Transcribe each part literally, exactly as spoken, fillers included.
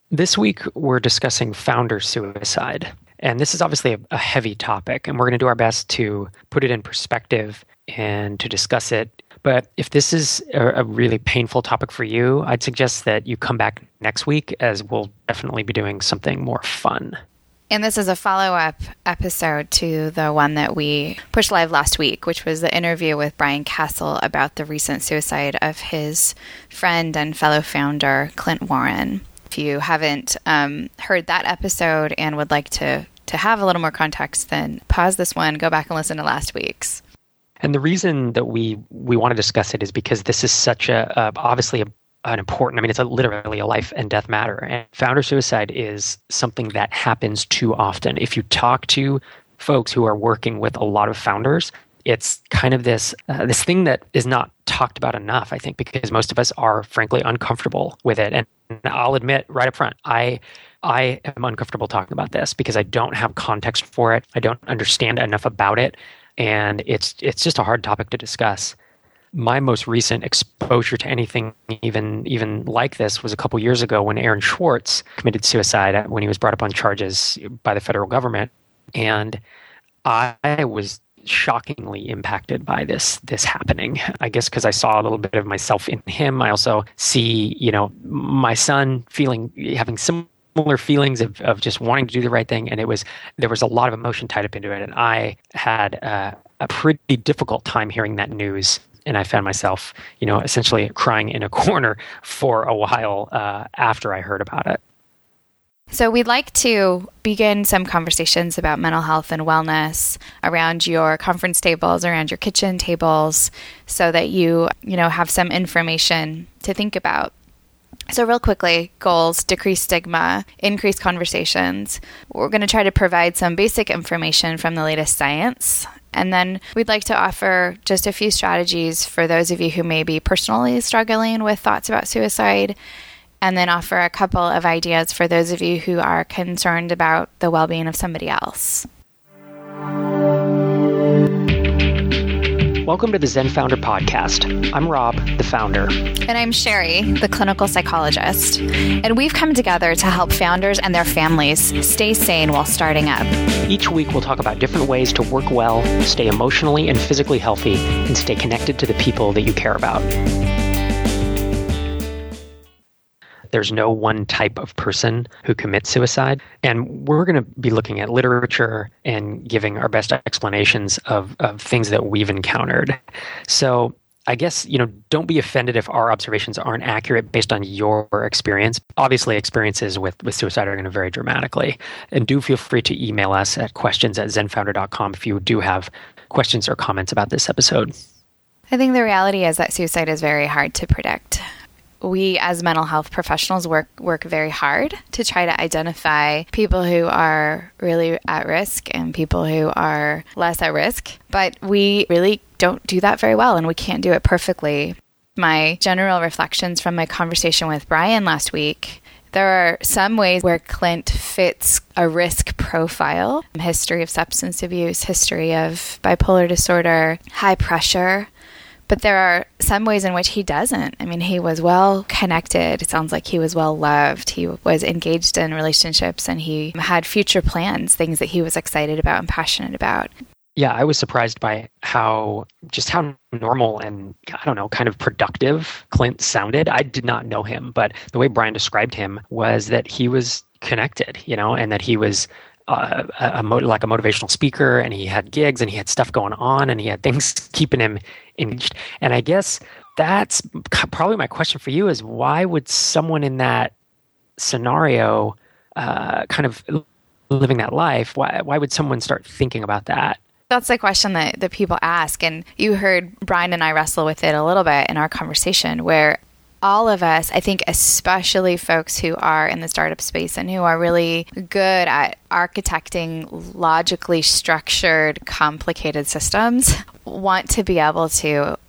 This week, we're discussing founder suicide. And this is obviously a, a heavy topic, and we're going to do our best to put it in perspective and to discuss it. But if this is a, a really painful topic for you, I'd suggest that you come back next week, as we'll definitely be doing something more fun. And this is a follow-up episode to the one that we pushed live last week, which was the interview with Brian Casel about the recent suicide of his friend and fellow founder, Clint Warren. If you haven't um, heard that episode and would like to, to have a little more context, then pause this one, go back and listen to last week's. And the reason that we, we want to discuss it is because this is such a, uh, obviously a, an important, I mean, it's a, literally a life and death matter. And founder suicide is something that happens too often. If you talk to folks who are working with a lot of founders, it's kind of this uh, this thing that is not talked about enough, I think, because most of us are frankly uncomfortable with it. And I'll admit right up front, I I am uncomfortable talking about this because I don't have context for it. I don't understand enough about it. And it's it's just a hard topic to discuss. My most recent exposure to anything even even like this was a couple years ago when Aaron Swartz committed suicide when he was brought up on charges by the federal government. And I was shockingly impacted by this this happening. I guess because I saw a little bit of myself in him. I also see, you know, my son feeling having similar feelings of, of just wanting to do the right thing, and it was there was a lot of emotion tied up into it. And I had uh, a pretty difficult time hearing that news, and I found myself, you know, essentially crying in a corner for a while uh, after I heard about it. So we'd like to begin some conversations about mental health and wellness around your conference tables, around your kitchen tables, so that you, you know, have some information to think about. So real quickly, goals: decrease stigma, increase conversations. We're going to try to provide some basic information from the latest science. And then we'd like to offer just a few strategies for those of you who may be personally struggling with thoughts about suicide, and then offer a couple of ideas for those of you who are concerned about the well-being of somebody else. Welcome to the Zen Founder Podcast. I'm Rob, the founder. And I'm Sherry, the clinical psychologist. And we've come together to help founders and their families stay sane while starting up. Each week we'll talk about different ways to work well, stay emotionally and physically healthy, and stay connected to the people that you care about. There's no one type of person who commits suicide. And we're going to be looking at literature and giving our best explanations of, of things that we've encountered. So I guess, you know, don't be offended if our observations aren't accurate based on your experience. Obviously, experiences with, with suicide are going to vary dramatically. And do feel free to email us at questions at zen founder dot com if you do have questions or comments about this episode. I think the reality is that suicide is very hard to predict. We as mental health professionals work work very hard to try to identify people who are really at risk and people who are less at risk, but we really don't do that very well, and we can't do it perfectly. My general reflections from my conversation with Brian last week: there are some ways where Clint fits a risk profile: history of substance abuse, history of bipolar disorder, high pressure. But there are some ways in which he doesn't. I mean, he was well connected. It sounds like he was well loved. He was engaged in relationships, and he had future plans, things that he was excited about and passionate about. Yeah, I was surprised by how, just how normal and, I don't know, kind of productive Clint sounded. I did not know him, but the way Brian described him was that he was connected, you know, and that he was Uh, a, a like a motivational speaker, and he had gigs, and he had stuff going on, and he had things keeping him engaged. And I guess that's probably my question for you: is why would someone in that scenario, uh, kind of living that life, why why would someone start thinking about that? That's the question that, that people ask. And you heard Brian and I wrestle with it a little bit in our conversation, where all of us, I think especially folks who are in the startup space and who are really good at architecting logically structured, complicated systems, want to be able to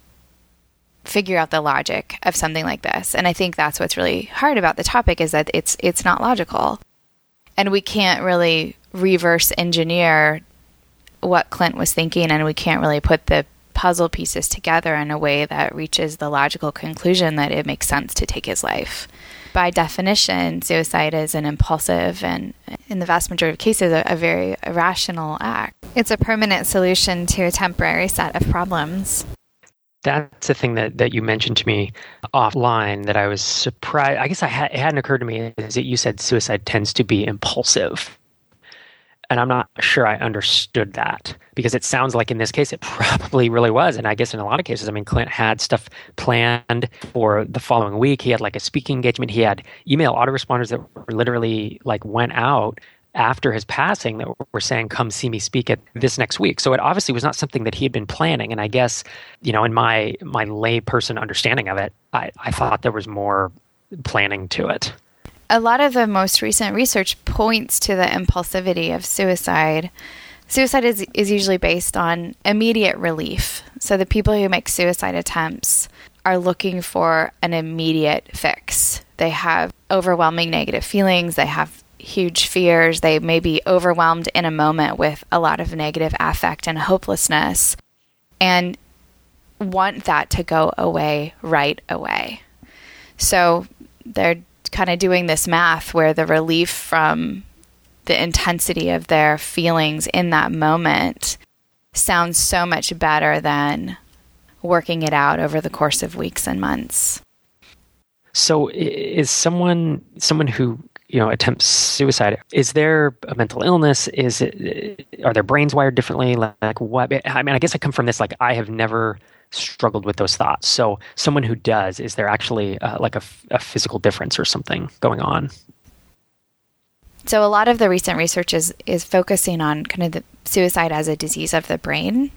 figure out the logic of something like this. And I think that's what's really hard about the topic, is that it's it's not logical. And we can't really reverse engineer what Clint was thinking, and we can't really put the puzzle pieces together in a way that reaches the logical conclusion that it makes sense to take his life. by definition, suicide is an impulsive and, in the vast majority of cases, a, a very irrational act. It's a permanent solution to a temporary set of problems. That's the thing that, that you mentioned to me offline that I was surprised. I guess I ha- it hadn't occurred to me is that you said suicide tends to be impulsive. And I'm not sure I understood that, because it sounds like in this case it probably really was. And I guess in a lot of cases, I mean, Clint had stuff planned for the following week. He had like a speaking engagement. He had email autoresponders that were literally like went out after his passing that were saying, come see me speak at this next week. So it obviously was not something that he had been planning. And I guess, you know, in my my layperson understanding of it, I, I thought there was more planning to it. A lot of the most recent research points to the impulsivity of suicide. Suicide is, is usually based on immediate relief. So the people who make suicide attempts are looking for an immediate fix. They have overwhelming negative feelings. They have huge fears. They may be overwhelmed in a moment with a lot of negative affect and hopelessness and want that to go away right away. So they're kind of doing this math where the relief from the intensity of their feelings in that moment sounds so much better than working it out over the course of weeks and months. So is someone someone who, you know, attempts suicide, is there a mental illness? Is it, are their brains wired differently? Like what? I mean, I guess I come from this, like I have never struggled with those thoughts. So someone who does, is there actually uh, like a, a physical difference or something going on? So a lot of the recent research is, is focusing on kind of the suicide as a disease of the brain.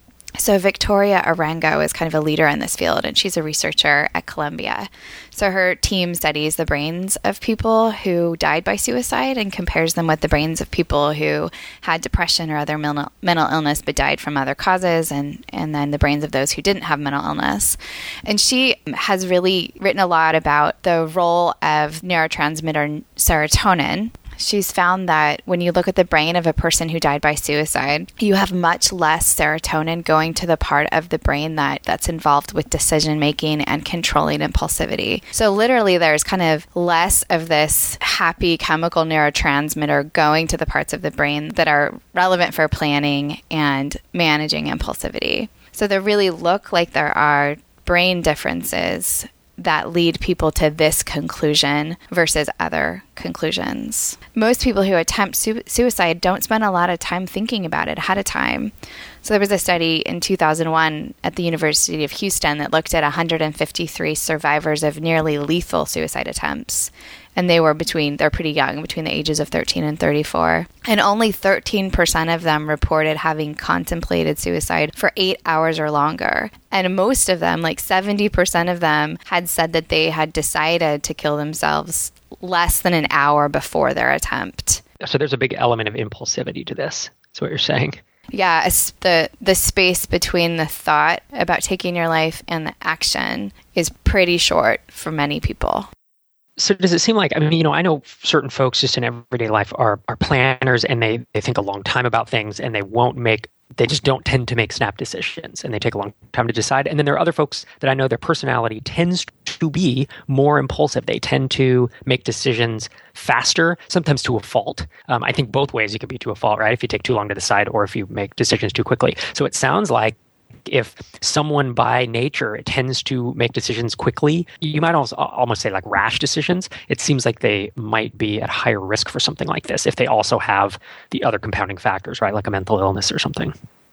So Victoria Arango is kind of a leader in this field, and she's a researcher at Columbia. So her team studies the brains of people who died by suicide and compares them with the brains of people who had depression or other mental, mental illness but died from other causes, and, and then the brains of those who didn't have mental illness. And she has really written a lot about the role of neurotransmitter serotonin. She's found that when you look at the brain of a person who died by suicide, you have much less serotonin going to the part of the brain that, that's involved with decision making and controlling impulsivity. So literally there's kind of less of this happy chemical neurotransmitter going to the parts of the brain that are relevant for planning and managing impulsivity. So they really look like there are brain differences that lead people to this conclusion versus other conclusions. Most people who attempt su- suicide don't spend a lot of time thinking about it ahead of time. So there was a study in two thousand one at the University of Houston that looked at one hundred fifty-three survivors of nearly lethal suicide attempts. And they were between, they're pretty young, between the ages of thirteen and thirty-four. And only thirteen percent of them reported having contemplated suicide for eight hours or longer. And most of them, like seventy percent of them, had said that they had decided to kill themselves less than an hour before their attempt. So there's a big element of impulsivity to this. That's what you're saying. Yeah, it's the the space between the thought about taking your life and the action is pretty short for many people. So does it seem like, I mean, you know, I know certain folks just in everyday life are are planners, and they, they think a long time about things, and they won't make, they just don't tend to make snap decisions, and they take a long time to decide. And then there are other folks that I know their personality tends to be more impulsive. They tend to make decisions faster, sometimes to a fault. Um, I think both ways it could be to a fault, right? If you take too long to decide or if you make decisions too quickly. So it sounds like if someone by nature tends to make decisions quickly, you might also almost say like rash decisions. It seems like they might be at higher risk for something like this if they also have the other compounding factors, right? Like a mental illness or something.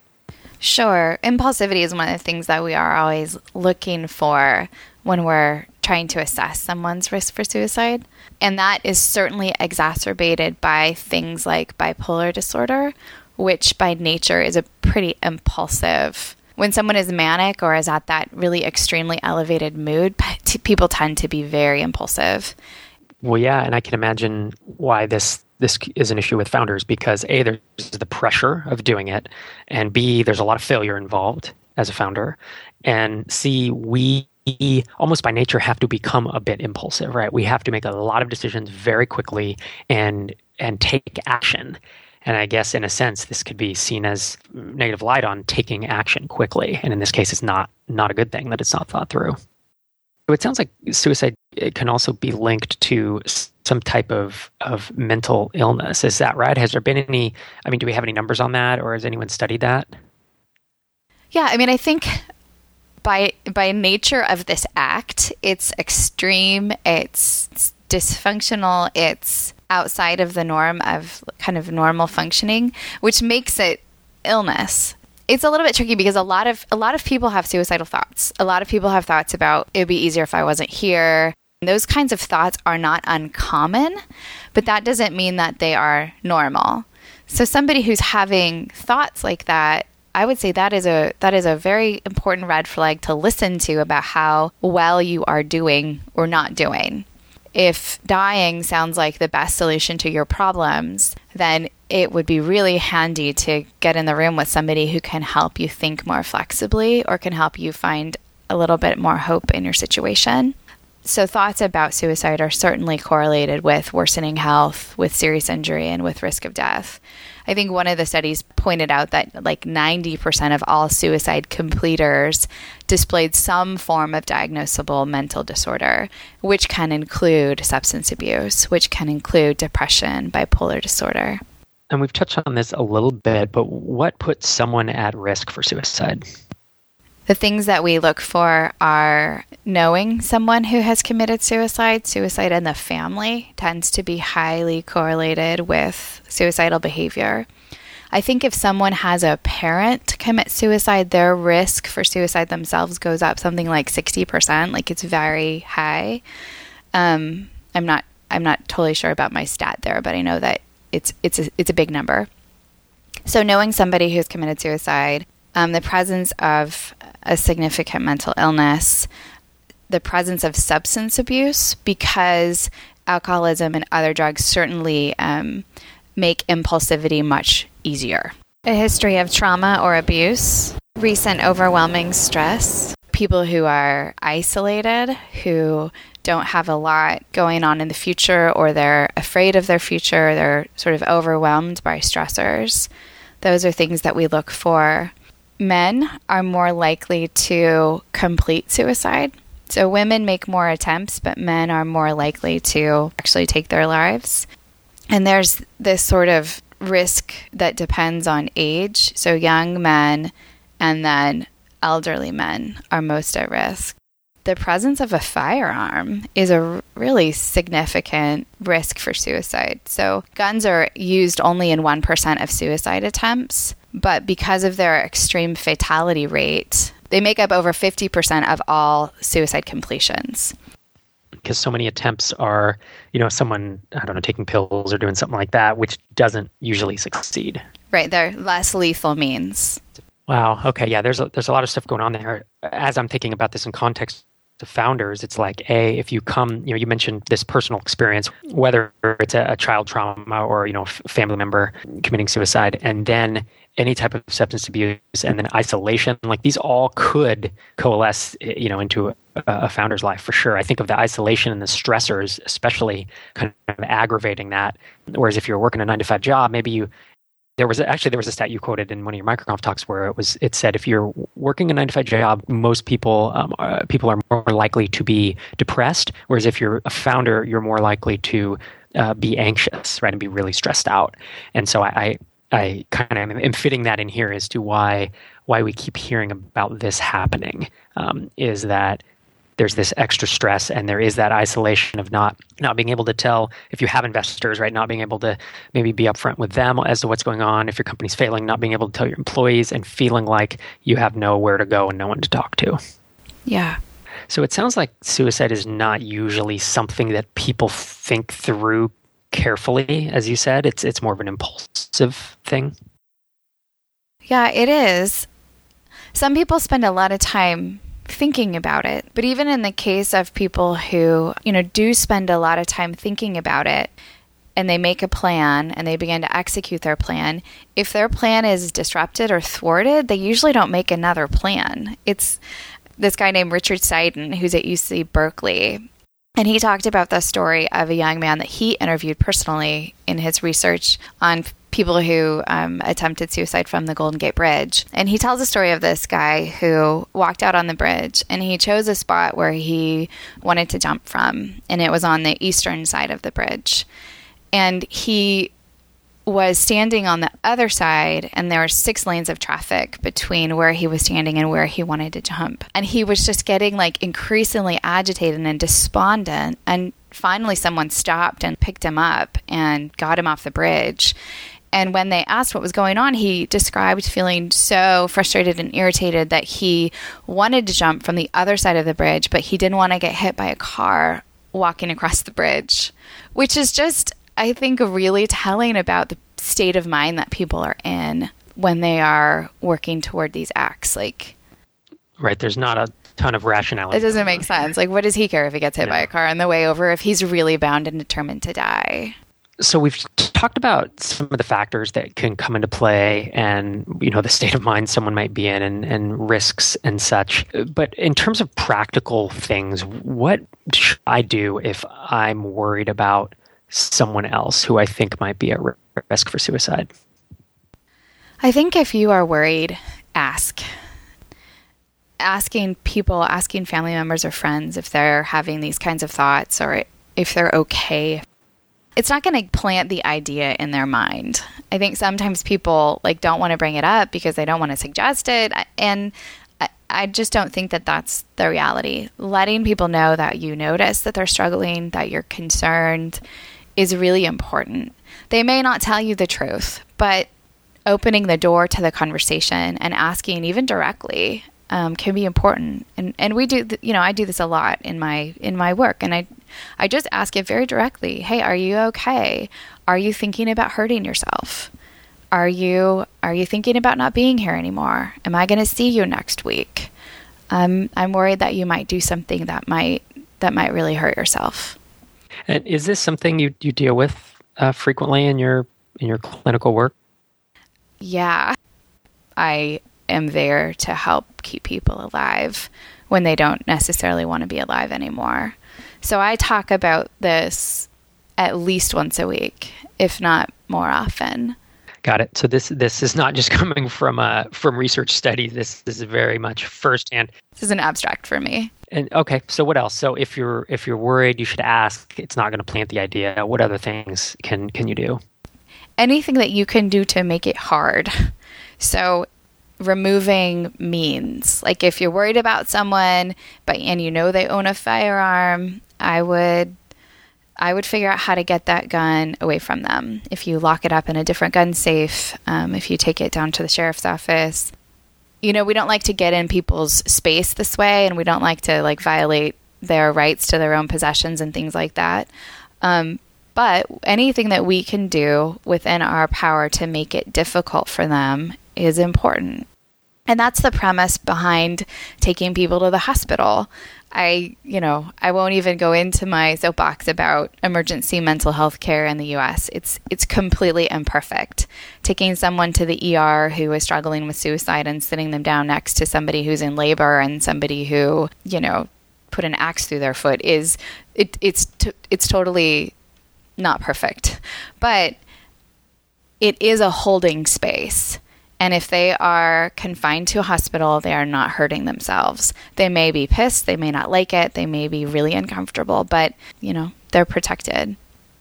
Sure. Impulsivity is one of the things that we are always looking for when we're trying to assess someone's risk for suicide. And that is certainly exacerbated by things like bipolar disorder, which by nature is a pretty impulsive. When someone is manic or is at that really extremely elevated mood, p- people tend to be very impulsive. Well, yeah, and I can imagine why this this is an issue with founders, because A, there's the pressure of doing it, and B, there's a lot of failure involved as a founder, and C, we almost by nature have to become a bit impulsive, right? We have to make a lot of decisions very quickly and and take action. And I guess in a sense, this could be seen as negative light on taking action quickly. And in this case, it's not not a good thing that it's not thought through. it sounds like suicide can also be linked to some type of, of mental illness. Is that right? Has there been any, I mean, do we have any numbers on that, or has anyone studied that? Yeah, I mean, I think by by nature of this act, it's extreme, it's dysfunctional, it's outside of the norm of kind of normal functioning, which makes it illness. It's a little bit tricky because a lot of a lot of people have suicidal thoughts. A lot of people have thoughts about it'd be easier if I wasn't here. Those kinds of thoughts are not uncommon, but that doesn't mean that they are normal. So somebody who's having thoughts like that, I would say that is a that is a very important red flag to listen to about how well you are doing or not doing. If dying sounds like the best solution to your problems, then it would be really handy to get in the room with somebody who can help you think more flexibly or can help you find a little bit more hope in your situation. So thoughts about suicide are certainly correlated with worsening health, with serious injury, and with risk of death. I think one of the studies pointed out that like ninety percent of all suicide completers displayed some form of diagnosable mental disorder, which can include substance abuse, which can include depression, bipolar disorder. And we've touched on this a little bit, but what puts someone at risk for suicide? The things that we look for are knowing someone who has committed suicide. Suicide in the family tends to be highly correlated with suicidal behavior. I think if someone has a parent commit suicide, their risk for suicide themselves goes up something like sixty percent. Like it's very high. Um, I'm not I'm not totally sure about my stat there, but I know that it's it's a, it's a big number. So knowing somebody who's committed suicide, um, the presence of a significant mental illness, the presence of substance abuse, because alcoholism and other drugs certainly um, make impulsivity much easier. A history of trauma or abuse, recent overwhelming stress, people who are isolated, who don't have a lot going on in the future, or they're afraid of their future, they're sort of overwhelmed by stressors. Those are things that we look for. Men are more likely to complete suicide. So women make more attempts, but men are more likely to actually take their lives. And there's this sort of risk that depends on age. So young men and then elderly men are most at risk. The presence of a firearm is a really significant risk for suicide. So guns are used only in one percent of suicide attempts, but because of their extreme fatality rate, they make up over fifty percent of all suicide completions. Because so many attempts are, you know, someone, I don't know, taking pills or doing something like that, which doesn't usually succeed. Right, they're less lethal means. Wow. Okay. Yeah. There's a, there's a lot of stuff going on there. As I'm thinking about this in context to founders, it's like, A, if you come, you know, you mentioned this personal experience, whether it's a, a child trauma or, you know, f- family member committing suicide, and then any type of substance abuse, and then isolation, like these all could coalesce, you know, into a, a founder's life for sure. I think of the isolation and the stressors, especially kind of aggravating that. Whereas if you're working a nine to five job, maybe you, There was actually there was a stat you quoted in one of your MicroConf talks where it was it said if you're working a nine to five job, most people um, are, people are more likely to be depressed, whereas if you're a founder, you're more likely to uh, be anxious, right, and be really stressed out. And so I I, I kind of am fitting that in here as to why why we keep hearing about this happening um, is that there's this extra stress, and there is that isolation of not not being able to tell if you have investors, right? Not being able to maybe be upfront with them as to what's going on. If your company's failing, not being able to tell your employees, and feeling like you have nowhere to go and no one to talk to. Yeah. So it sounds like suicide is not usually something that people think through carefully, as you said. It's it's more of an impulsive thing. Yeah, it is. Some people spend a lot of time thinking about it. But even in the case of people who, you know, do spend a lot of time thinking about it, and they make a plan and they begin to execute their plan, if their plan is disrupted or thwarted, they usually don't make another plan. It's this guy named Richard Seiden, who's at U C Berkeley, and he talked about the story of a young man that he interviewed personally in his research on people who um, attempted suicide from the Golden Gate Bridge. And he tells a story of this guy who walked out on the bridge, and he chose a spot where he wanted to jump from, and it was on the eastern side of the bridge. And he was standing on the other side, and there were six lanes of traffic between where he was standing and where he wanted to jump. And he was just getting like increasingly agitated and despondent. And finally someone stopped and picked him up and got him off the bridge. And when they asked what was going on, he described feeling so frustrated and irritated that he wanted to jump from the other side of the bridge, but he didn't want to get hit by a car walking across the bridge, which is just, I think, really telling about the state of mind that people are in when they are working toward these acts. Like, right, there's not a ton of rationality. It doesn't make sense. Like, what does he care if he gets hit no. by a car on the way over if he's really bound and determined to die? So we've talked about some of the factors that can come into play and, you know, the state of mind someone might be in and, and risks and such. But in terms of practical things, what should I do if I'm worried about someone else who I think might be at risk for suicide? I think if you are worried, ask. Asking people, asking family members or friends if they're having these kinds of thoughts or if they're okay. It's not going to plant the idea in their mind. I think sometimes people like don't want to bring it up because they don't want to suggest it. And I, I just don't think that that's the reality. Letting people know that you notice that they're struggling, that you're concerned is really important. They may not tell you the truth, but opening the door to the conversation and asking even directly um, can be important. And and we do, th- you know, I do this a lot in my in my work, and I I just ask it very directly. Hey, are you okay? Are you thinking about hurting yourself? Are you are you thinking about not being here anymore? Am I going to see you next week? Um, I'm worried that you might do something that might that might really hurt yourself. And is this something you, you deal with uh, frequently in your in your clinical work? Yeah, I am there to help keep people alive when they don't necessarily want to be alive anymore. So I talk about this at least once a week, if not more often. Got it. So this this is not just coming from uh, from research studies. This, this is very much firsthand. This is an abstract for me. And okay, so what else? So if you're if you're worried, you should ask. It's not going to plant the idea. What other things can can you do? Anything that you can do to make it hard. So removing means, like if you're worried about someone, but and you know they own a firearm, I would I would figure out how to get that gun away from them. If you lock it up in a different gun safe, um, if you take it down to the sheriff's office. You know, we don't like to get in people's space this way, and we don't like to like violate their rights to their own possessions and things like that. Um, but anything that we can do within our power to make it difficult for them is important. And that's the premise behind taking people to the hospital. I, you know, I won't even go into my soapbox about emergency mental health care in the U S. It's it's completely imperfect. Taking someone to the E R who is struggling with suicide and sitting them down next to somebody who's in labor and somebody who, you know, put an axe through their foot is it it's t- it's totally not perfect. But it is a holding space. And if they are confined to a hospital, they are not hurting themselves. They may be pissed. They may not like it. They may be really uncomfortable, but, you know, they're protected.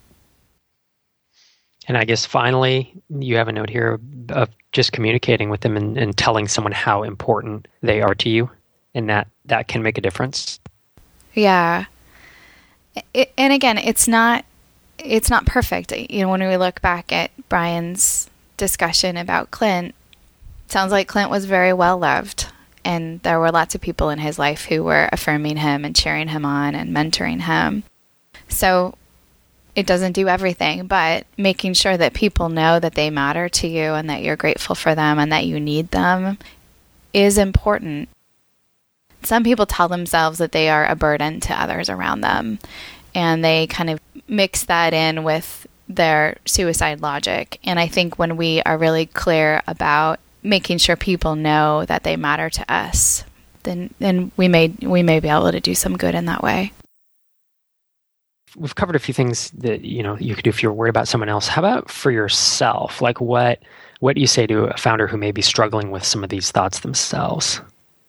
And I guess finally, you have a note here of just communicating with them and, and telling someone how important they are to you, and that that can make a difference. Yeah. It, and again, it's not it's not perfect. You know, when we look back at Brian's discussion about Clint, sounds like Clint was very well loved, and there were lots of people in his life who were affirming him and cheering him on and mentoring him. So it doesn't do everything, but making sure that people know that they matter to you and that you're grateful for them and that you need them is important. Some people tell themselves that they are a burden to others around them, and they kind of mix that in with their suicide logic. And I think when we are really clear about making sure people know that they matter to us, then then we may we may be able to do some good in that way. we've covered a few things that, you know, you could do if you're worried about someone else. How about for yourself? Like what, what do you say to a founder who may be struggling with some of these thoughts themselves?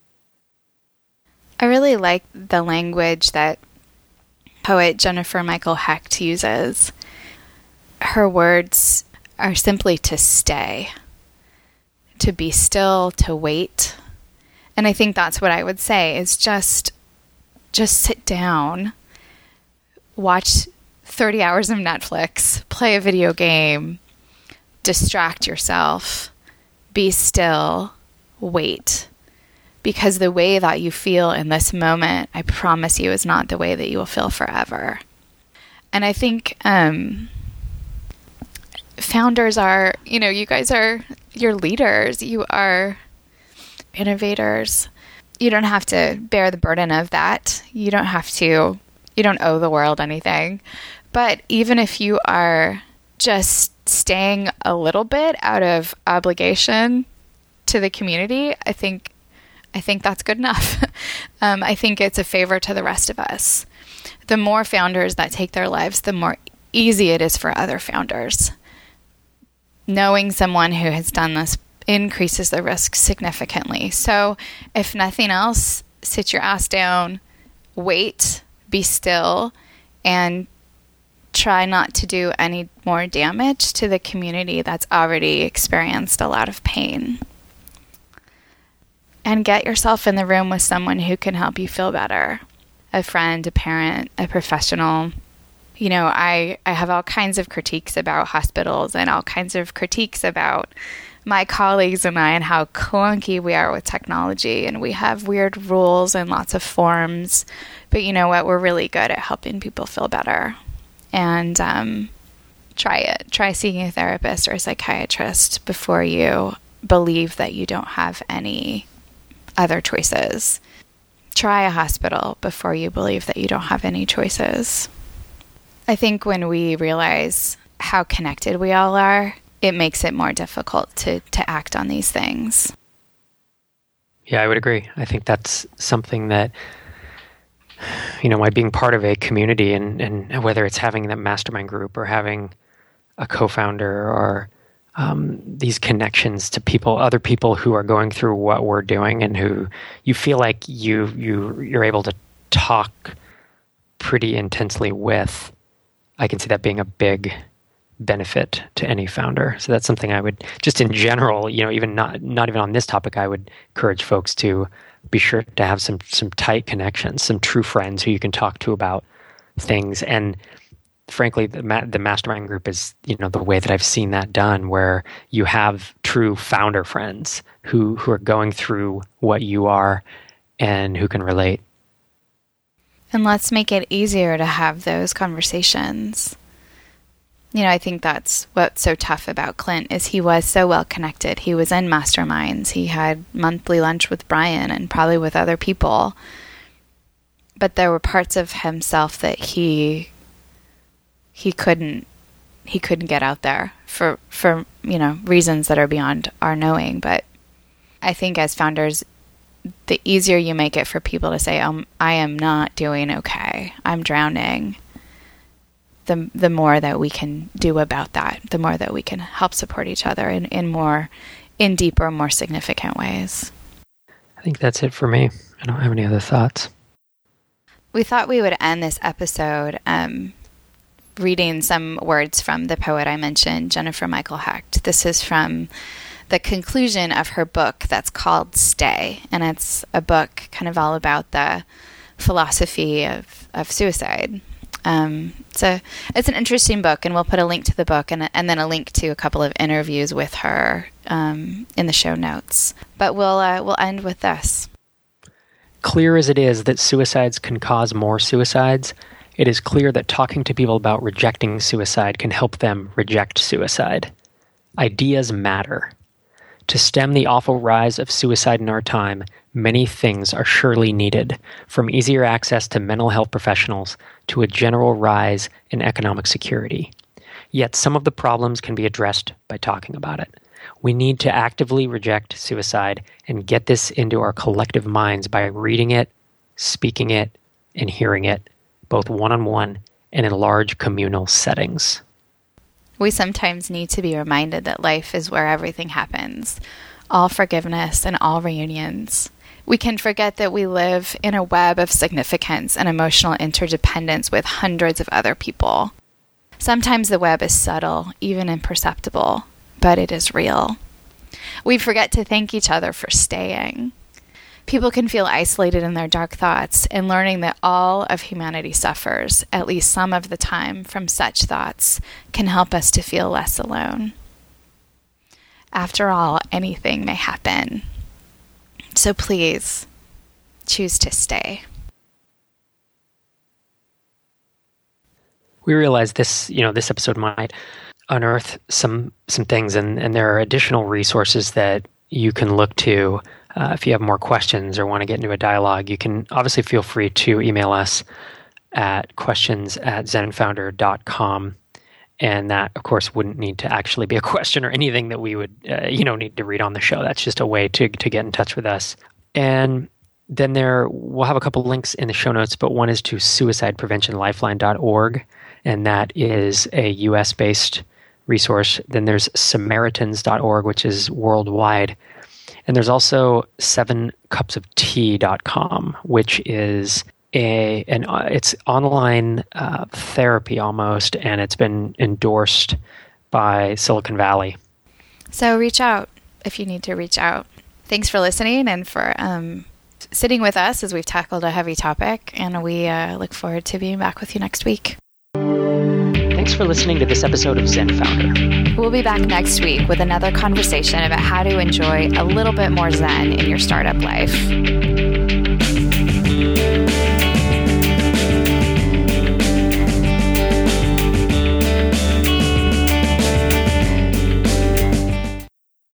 I really like the language that poet Jennifer Michael Hecht uses. Her words are simply to stay, to be still, to wait. And I think that's what I would say is just, just sit down, watch thirty hours of Netflix, play a video game, distract yourself, be still, wait. Because the way that you feel in this moment, I promise you, is not the way that you will feel forever. And I think um, founders are, you know, you guys are, you're leaders, you are innovators. You don't have to bear the burden of that. You don't have to, you don't owe the world anything. But even if you are just staying a little bit out of obligation to the community, I think I think that's good enough. um, I think it's a favor to the rest of us. The more founders that take their lives, the more easy it is for other founders. Knowing someone who has done this increases the risk significantly. So if nothing else, sit your ass down, wait, be still, and try not to do any more damage to the community that's already experienced a lot of pain. And get yourself in the room with someone who can help you feel better. A friend, a parent, a professional. You know, I, I have all kinds of critiques about hospitals and all kinds of critiques about my colleagues and I and how clunky we are with technology. And we have weird rules and lots of forms. But you know what? We're really good at helping people feel better. And um, try it. Try seeing a therapist or a psychiatrist before you believe that you don't have any other choices. Try a hospital before you believe that you don't have any choices. I think when we realize how connected we all are, it makes it more difficult to, to act on these things. Yeah, I would agree. I think that's something that, you know, by being part of a community and, and whether it's having that mastermind group or having a co-founder or Um, these connections to people, other people who are going through what we're doing and who you feel like you, you, you're able to talk pretty intensely with, I can see that being a big benefit to any founder. So that's something I would, just in general, you know, even not, not even on this topic, I would encourage folks to be sure to have some, some tight connections, some true friends who you can talk to about things. And frankly, the, ma- the mastermind group is, you know, the way that I've seen that done, where you have true founder friends who, who are going through what you are and who can relate. And let's make it easier to have those conversations. You know, I think that's what's so tough about Clint is he was so well connected. He was in masterminds. He had monthly lunch with Brian and probably with other people. But there were parts of himself that he he couldn't he couldn't get out there for for you know reasons that are beyond our knowing. But I think as founders, the easier you make it for people to say, um, I am not doing okay, I'm drowning, the the more that we can do about that, the more that we can help support each other in, in more in deeper, more significant ways. I think that's it for me. I don't have any other thoughts. We thought we would end this episode um, reading some words from the poet I mentioned, Jennifer Michael Hecht. This is from the conclusion of her book that's called Stay. And it's a book kind of all about the philosophy of, of suicide. Um, it's, a, it's an interesting book, and we'll put a link to the book and, and then a link to a couple of interviews with her um, in the show notes. But we'll uh, we'll end with this. Clear as it is that suicides can cause more suicides, it is clear that talking to people about rejecting suicide can help them reject suicide. Ideas matter. To stem the awful rise of suicide in our time, many things are surely needed, from easier access to mental health professionals to a general rise in economic security. Yet some of the problems can be addressed by talking about it. We need to actively reject suicide and get this into our collective minds by reading it, speaking it, and hearing it, both one-on-one and in large communal settings. We sometimes need to be reminded that life is where everything happens, all forgiveness and all reunions. We can forget that we live in a web of significance and emotional interdependence with hundreds of other people. Sometimes the web is subtle, even imperceptible, but it is real. We forget to thank each other for staying. People can feel isolated in their dark thoughts, and learning that all of humanity suffers, at least some of the time, from such thoughts can help us to feel less alone. After all, anything may happen. So please, choose to stay. We realize this, you know, this episode might unearth some some things, and, and there are additional resources that you can look to uh, if you have more questions or want to get into a dialogue. You can obviously feel free to email us at questions at zen founder dot com. And that, of course, wouldn't need to actually be a question or anything that we would, uh, you know, need to read on the show. That's just a way to to get in touch with us. And then there, we'll have a couple links in the show notes, but one is to suicide prevention lifeline dot org, and that is a U S-based resource. Then there's samaritans dot org, which is worldwide. And there's also seven cups of tea dot com, which is a an uh, it's online uh, therapy almost, and it's been endorsed by Silicon Valley. So reach out if you need to reach out. Thanks for listening and for um, sitting with us as we've tackled a heavy topic, and we uh, look forward to being back with you next week. Thanks for listening to this episode of Zen Founder. We'll be back next week with another conversation about how to enjoy a little bit more Zen in your startup life.